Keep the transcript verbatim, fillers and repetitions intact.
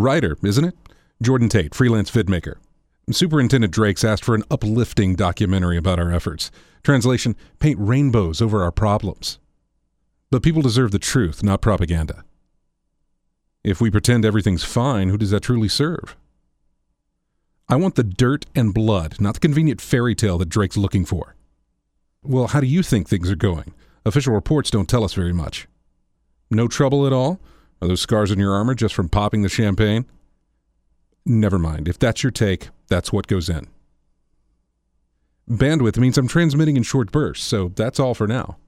Writer, isn't it? Jordan Tate, freelance vidmaker. Superintendent Drakes asked for an uplifting documentary about our efforts. Translation, paint rainbows over our problems. But people deserve the truth, not propaganda. If we pretend everything's fine, who does that truly serve? I want the dirt and blood, not the convenient fairy tale that Drake's looking for. Well, how do you think things are going? Official reports don't tell us very much. No trouble at all? Are those scars on your armor just from popping the champagne? Never mind. If that's your take, that's what goes in. Bandwidth means I'm transmitting in short bursts, so that's all for now.